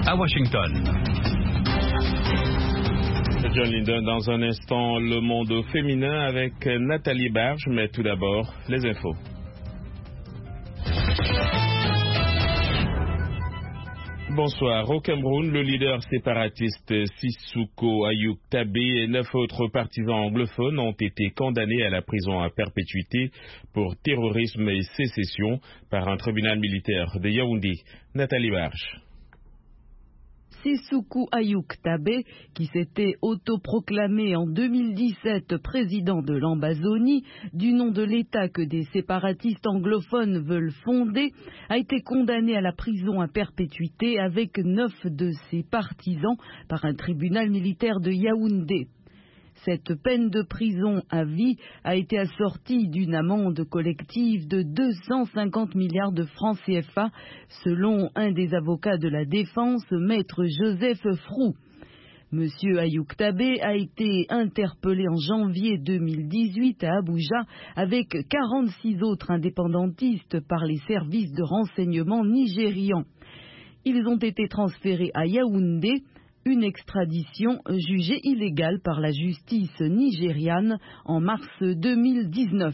à Washington. John Linden, dans un instant, le monde féminin avec Nathalie Barge, mais tout d'abord, les infos. Bonsoir. Au Cameroun, le leader séparatiste Sissoko Ayuk Tabé et 9 autres partisans anglophones ont été condamnés à la prison à perpétuité pour terrorisme et sécession par un tribunal militaire de Yaoundé. Nathalie Barge. Sissoko Ayuk Tabé, qui s'était autoproclamé en 2017 président de l'Ambazonie, du nom de l'État que des séparatistes anglophones veulent fonder, a été condamné à la prison à perpétuité avec 9 de ses partisans par un tribunal militaire de Yaoundé. Cette peine de prison à vie a été assortie d'une amende collective de 250 milliards de francs CFA, selon un des avocats de la défense, maître Joseph Frou. Monsieur Ayuk Tabé a été interpellé en janvier 2018 à Abuja avec 46 autres indépendantistes par les services de renseignement nigérians. Ils ont été transférés à Yaoundé, une extradition jugée illégale par la justice nigériane en mars 2019.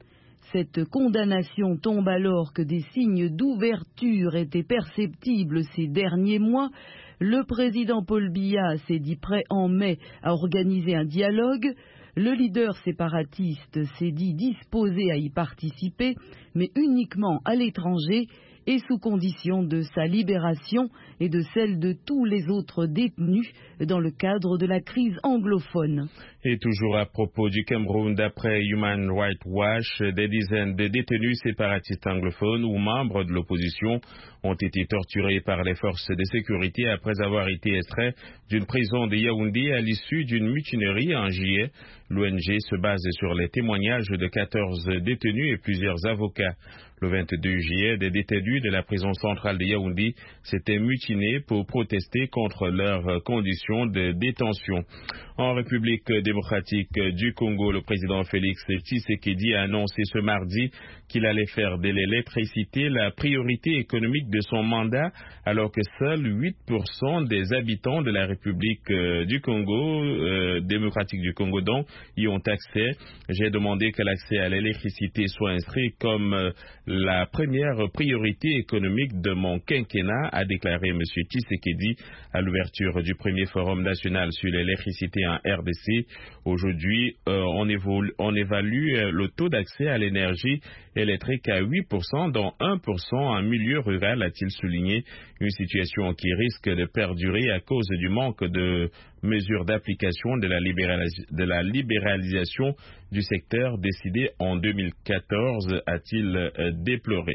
Cette condamnation tombe alors que des signes d'ouverture étaient perceptibles ces derniers mois. Le président Paul Biya s'est dit prêt en mai à organiser un dialogue. Le leader séparatiste s'est dit disposé à y participer, mais uniquement à l'étranger et sous condition de sa libération et de celle de tous les autres détenus dans le cadre de la crise anglophone. Et toujours à propos du Cameroun, d'après Human Rights Watch, des dizaines de détenus séparatistes anglophones ou membres de l'opposition ont été torturés par les forces de sécurité après avoir été extraits d'une prison de Yaoundé à l'issue d'une mutinerie en juillet. L'ONG se base sur les témoignages de 14 détenus et plusieurs avocats. Le 22 juillet, des détenus de la prison centrale de Yaoundé s'étaient mutinés pour protester contre leurs conditions de détention. En République démocratique du Congo, le président Félix Tshisekedi a annoncé ce mardi qu'il allait faire de l'électricité la priorité économique de son mandat, alors que seuls 8% des habitants de la République du Congo, démocratique du Congo donc, y ont accès. J'ai demandé que l'accès à l'électricité soit inscrit comme la première priorité économique de mon quinquennat, a déclaré M. Tshisekedi à l'ouverture du premier forum national sur l'électricité en RDC. Aujourd'hui, on évalue le taux d'accès à l'énergie électrique à 8%, dont 1% en milieu rural, a-t-il souligné, une situation qui risque de perdurer à cause du manque de mesures d'application de la libéralisation du secteur décidée en 2014, a-t-il déploré.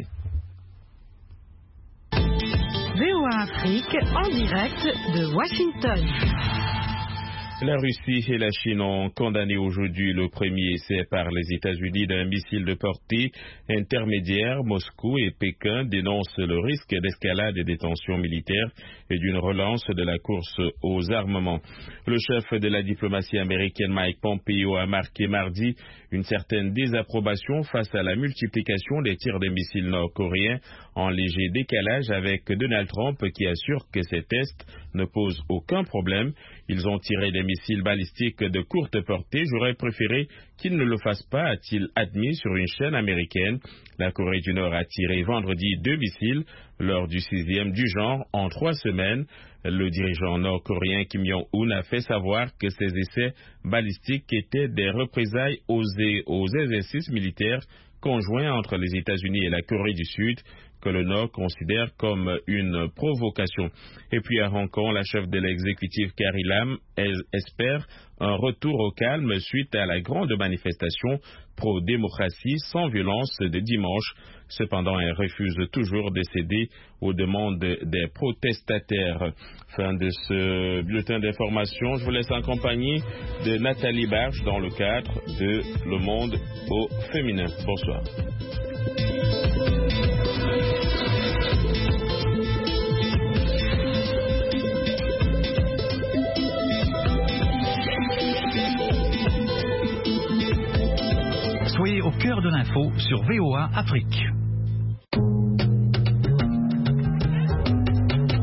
VOA Afrique en direct de Washington. La Russie et la Chine ont condamné aujourd'hui le premier essai par les États-Unis d'un missile de portée intermédiaire. Moscou et Pékin dénoncent le risque d'escalade des tensions militaires et d'une relance de la course aux armements. Le chef de la diplomatie américaine Mike Pompeo a marqué mardi une certaine désapprobation face à la multiplication des tirs de missiles nord-coréens en léger décalage avec Donald Trump qui assure que ces tests ne posent aucun problème. Ils ont tiré des missiles balistiques de courte portée. J'aurais préféré qu'ils ne le fassent pas, a-t-il admis sur une chaîne américaine. La Corée du Nord a tiré vendredi 2 missiles lors du 6e du genre en 3 semaines. Le dirigeant nord-coréen Kim Jong-un a fait savoir que ces essais balistiques étaient des représailles aux exercices militaires conjoints entre les États-Unis et la Corée du Sud, que le Nord considère comme une provocation. Et puis à Hong Kong, la chef de l'exécutif Carrie Lam espère un retour au calme suite à la grande manifestation pro-démocratie sans violence de dimanche. Cependant, elle refuse toujours de céder aux demandes des protestataires. Fin de ce bulletin d'information. Je vous laisse en compagnie de Nathalie Barge dans le cadre de Le Monde au féminin. Bonsoir. Soyez au cœur de l'info sur VOA Afrique.